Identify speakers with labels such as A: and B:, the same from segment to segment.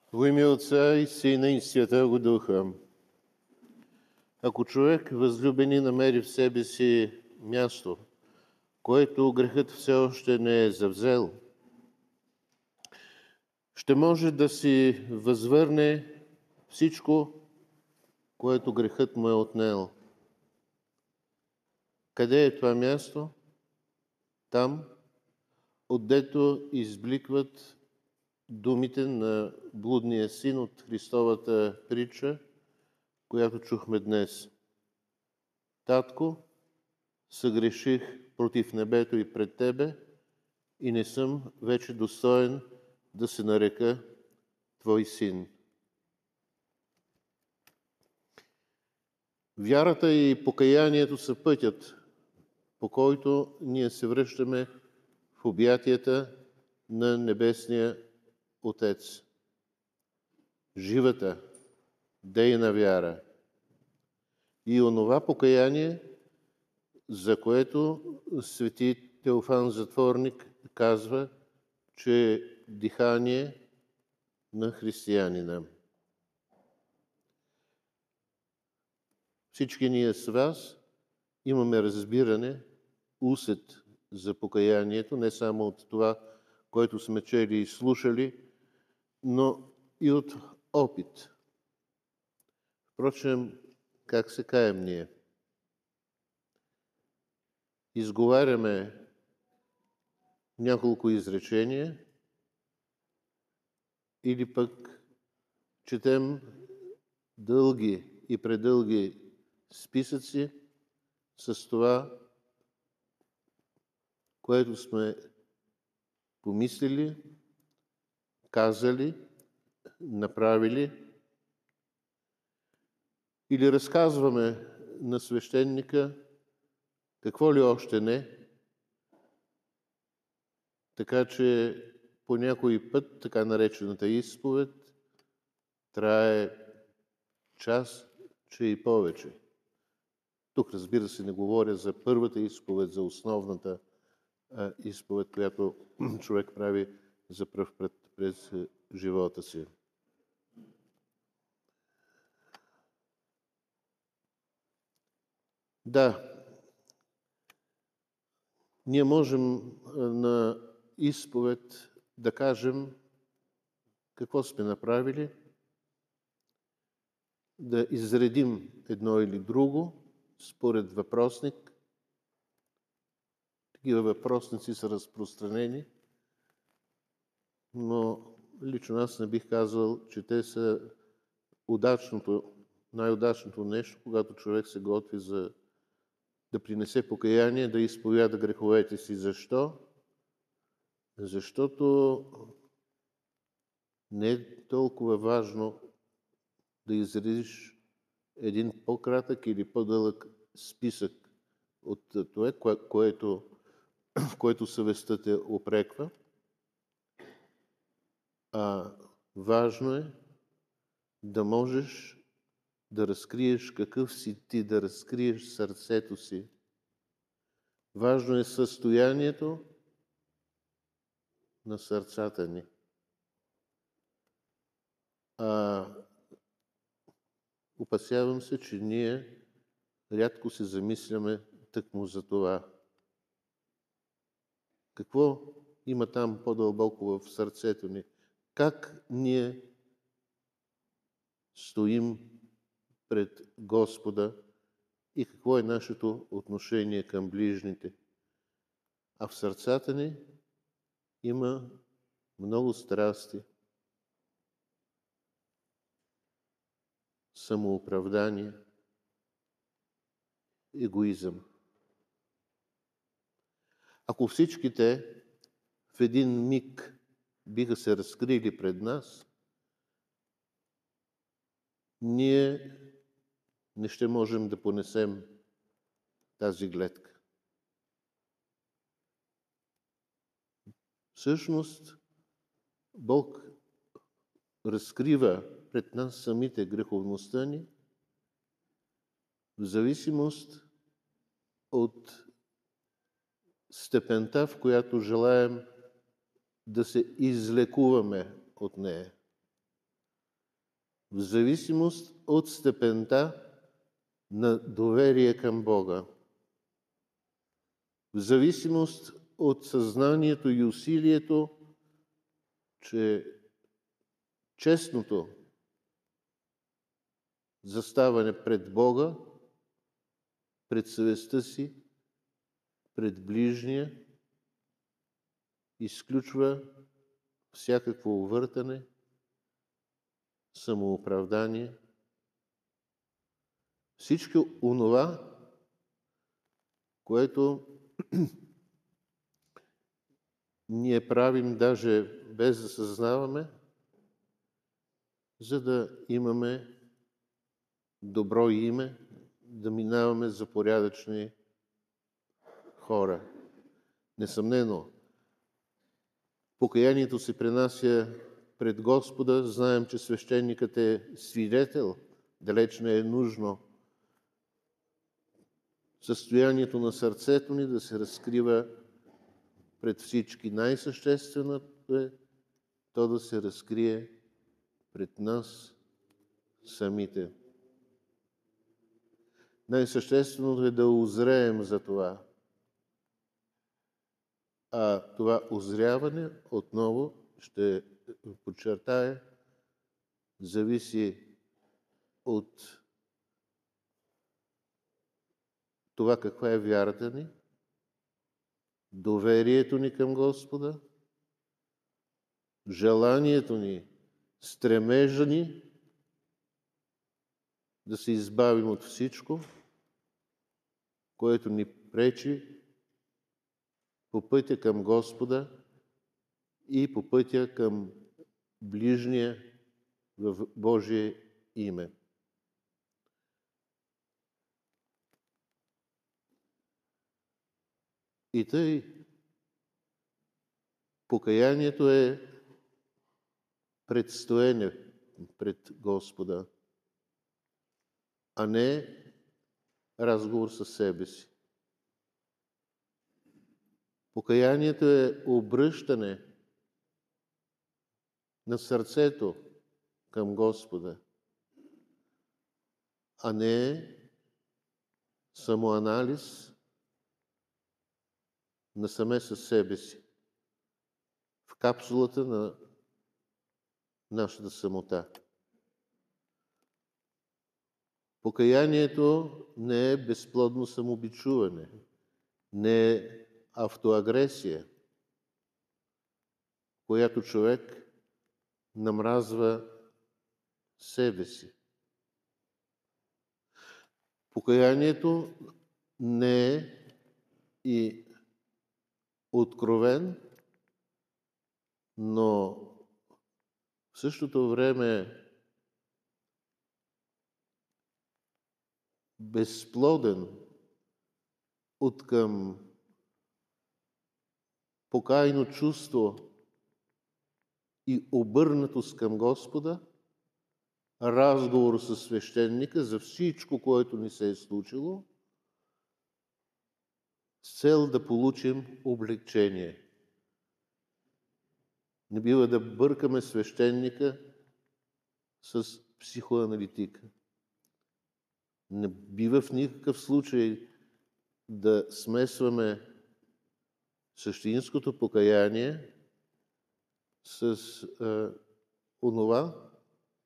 A: Во име Отца и Сина и Святого Духа. Ако човек, възлюбени, намери в себе си място, което грехът все още не е завзел, ще може да си възвърне всичко, което грехът му е отнел. Къде е това място? Там, отдето избликват думите на блудния син от Христовата притча, която чухме днес. Татко, съгреших против небето и пред Тебе и не съм вече достоен да се нарека Твой син. Вярата и покаянието са пътят, по който ние се връщаме в обятията на Небесния Отец. Живата, дейна вяра и онова покаяние, за което свети Теофан Затворник казва, че е дихание на християнина. Всички ние с вас имаме разбиране, усет за покаянието, не само от това, което сме чели и слушали, но и от опит. Впрочем, как се каем ние? Изговаряме няколко изречения или пък четем дълги и предълги списъци с това, което сме помислили, казали, направили, или разказваме на свещеника какво ли още не, така че по някой път, така наречената изповед, трае час, че и повече. Тук, разбира се, не говоря за първата изповед, за основната изповед, която човек прави за пръв път през живота си. Да, ние можем на изповед да кажем какво сме направили, да изредим едно или друго според въпросник. Такива въпросници са разпространени, но лично аз не бих казал, че те са най-удачното нещо, когато човек се готви за да принесе покаяние, да изповяда греховете си. Защо? Защото не е толкова важно да изредиш един по-кратък или по-дълъг списък от това, което съвестта те упреква. Важно е да можеш да разкриеш какъв си ти, да разкриеш сърцето си. Важно е състоянието на сърцата ни. Опасявам се, че ние рядко се замисляме тъкмо за това. Какво има там по-дълбоко в сърцето ни? Как ние стоим пред Господа и какво е нашето отношение към ближните? А в сърцата ни има много страсти, самооправдание, егоизъм. Ако всички те в един миг биха се разкрили пред нас, ние не ще можем да понесем тази гледка. Всъщност, Бог разкрива пред нас самите греховността ни в зависимост от степента, в която желаем да се излекуваме от нея. в зависимост от степента на доверие към Бога, в зависимост от съзнанието и усилието, че честното заставане пред Бога, пред съвестта си, пред ближния, изключва всякакво увъртане, самооправдание, всичко онова, което ние правим даже без да съзнаваме, за да имаме добро име, да минаваме за порядъчни хора. Несъмнено, покаянието се принася пред Господа. Знаем, че свещеникът е свидетел, далеч не е нужно състоянието на сърцето ни да се разкрива пред всички. Най-същественото е то да се разкрие пред нас самите. Най-същественото е да узреем за това. А това узряване, отново ще подчертая, зависи от това каква е вярата ни, доверието ни към Господа, желанието ни, стремежа ни да се избавим от всичко, което ни пречи по пътя към Господа и по пътя към ближния в Божие име. И тъй, покаянието е предстоене пред Господа, а не разговор със себе си. Покаянието е обръщане на сърцето към Господа, а не самоанализ насаме със себе си, в капсулата на нашата самота. Покаянието не е безплодно самобичуване, не е автоагресия, която човек намразва себе си. Покаянието не е и откровен, но в същото време безплоден откъм покаяно чувство и обърнатост към Господа, разговор със свещеника за всичко, което ни се е случило, с цел да получим облегчение. Не бива да бъркаме свещеника с психоаналитика. Не бива в никакъв случай да смесваме същинското покаяние с онова,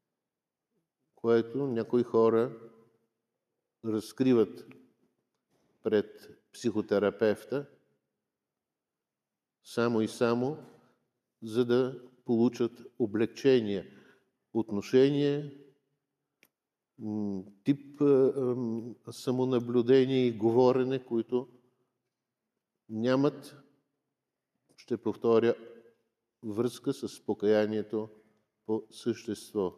A: което някои хора разкриват пред психотерапевта, само и само, за да получат облегчение, отношение, тип самонаблюдение и говорене, които нямат, ще повторя, връзка с покаянието по същество.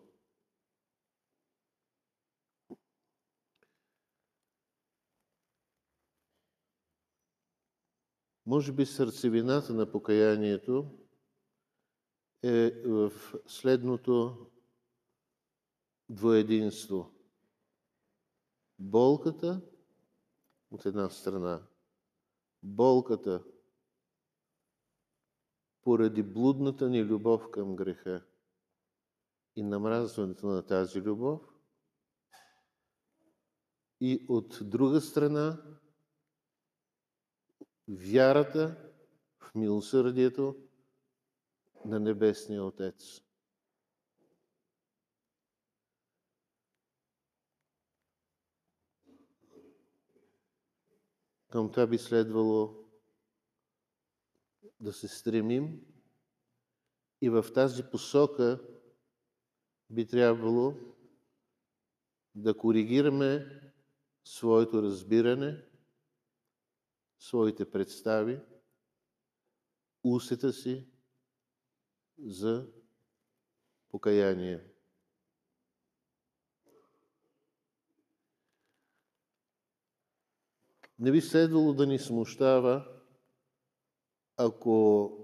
A: Може би сърцевината на покаянието е в следното двоединство. Болката от една страна, болката поради блудната ни любов към греха. и намразването на тази любов, и от друга страна вярата в милосърдието на Небесния Отец. Към това би следвало да се стремим и в тази посока би трябвало да коригираме своето разбиране, своите представи, усета си за покаяние. Не би следвало да ни смущава, ако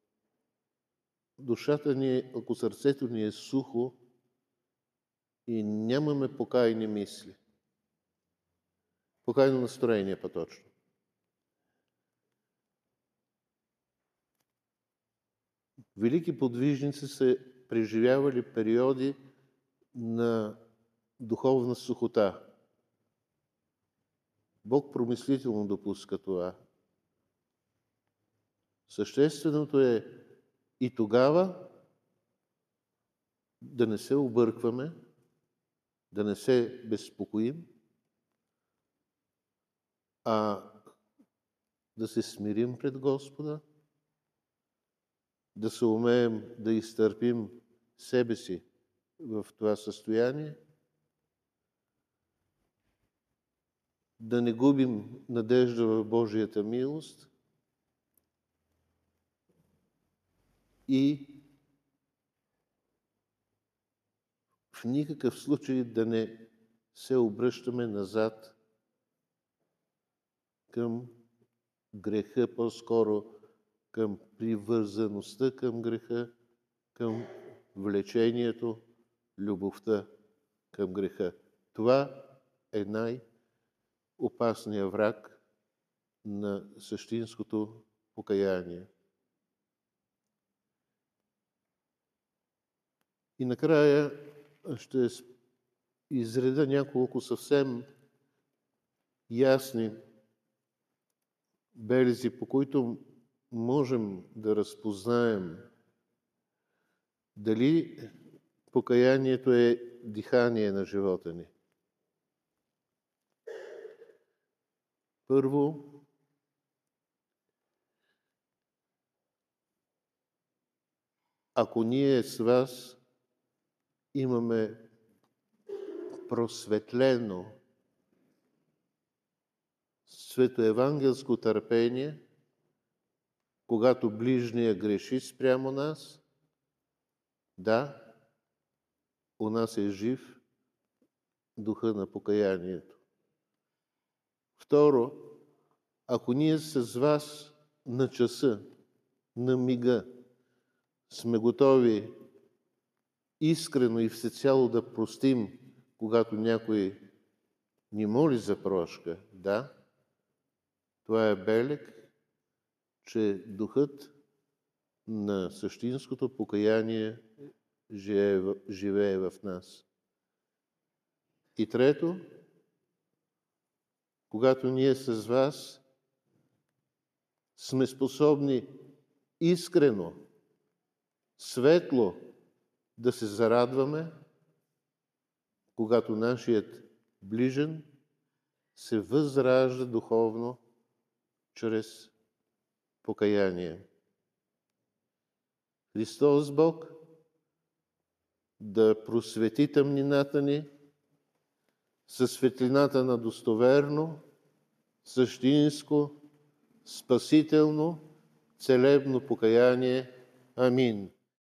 A: душата ни, ако сърцето ни е сухо и нямаме покайни мисли. Покайно настроение по-точно. Велики подвижници са преживявали периоди на духовна сухота. Бог промислително допуска това. Същественото е и тогава да не се объркваме, да не се безпокоим, а да се смирим пред Господа, да се умеем да изтърпим себе си в това състояние, да не губим надежда в Божията милост и в никакъв случай да не се обръщаме назад към греха, по-скоро към привързаността към греха, към влечението, любовта към греха. Това е най-опасният враг на същинското покаяние. И накрая ще изреда няколко съвсем ясни белези, по които можем да разпознаем дали покаянието е дихание на живота ни. Първо, ако ние с вас имаме просветлено светоевангелско търпение, когато ближния греши спрямо нас, да, у нас е жив духа на покаянието. Второ, ако ние с вас на часа, на мига сме готови искрено и всецяло да простим, когато някой ни моли за прошка, да, това е белег, че духът на същинското покаяние живее в нас. И трето, когато ние с вас сме способни искрено, светло да се зарадваме, когато нашият ближен се възражда духовно чрез покаяние. Христос Бог да просвети тъмнината ни със светлината на достоверно, същинско, спасително, целебно покаяние. Амин.